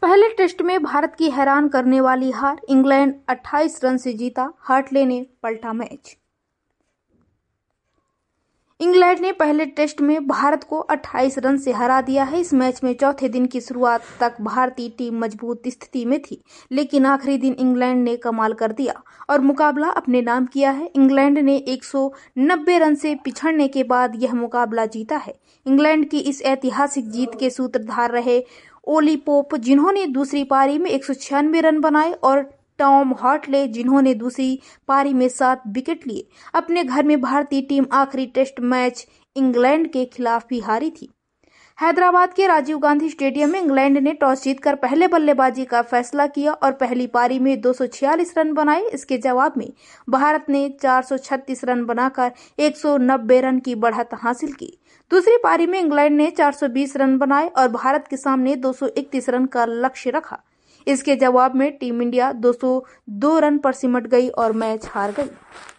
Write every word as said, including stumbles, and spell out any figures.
पहले टेस्ट में भारत की हैरान करने वाली हार, इंग्लैंड अट्ठाईस रन से जीता, हार्टले ने पलटा मैच। इंग्लैंड ने पहले टेस्ट में भारत को अट्ठाईस रन से हरा दिया है। इस मैच में चौथे दिन की शुरुआत तक भारतीय टीम मजबूत स्थिति में थी, लेकिन आखिरी दिन इंग्लैंड ने कमाल कर दिया और मुकाबला अपने नाम किया है। इंग्लैंड ने एक सौ नब्बे रन से पिछड़ने के बाद यह मुकाबला जीता है। इंग्लैंड की इस ऐतिहासिक जीत के सूत्रधार रहे ओली पोप, जिन्होंने दूसरी पारी में एक सौ छियानवे रन बनाए, और टॉम हार्टले, जिन्होंने दूसरी पारी में सात विकेट लिए। अपने घर में भारतीय टीम आखिरी टेस्ट मैच इंग्लैंड के खिलाफ भी हारी थी। हैदराबाद के राजीव गांधी स्टेडियम में इंग्लैंड ने टॉस जीतकर पहले बल्लेबाजी का फैसला किया और पहली पारी में दो सौ छियालीस रन बनाए। इसके जवाब में भारत ने चार सौ छत्तीस रन बनाकर एक सौ नब्बे रन की बढ़त हासिल की। दूसरी पारी में इंग्लैंड ने चार सौ बीस रन बनाए और भारत के सामने दो सौ इकतीस रन का लक्ष्य रखा। इसके जवाब में टीम इंडिया दो सौ दो रन पर सिमट गई और मैच हार गई।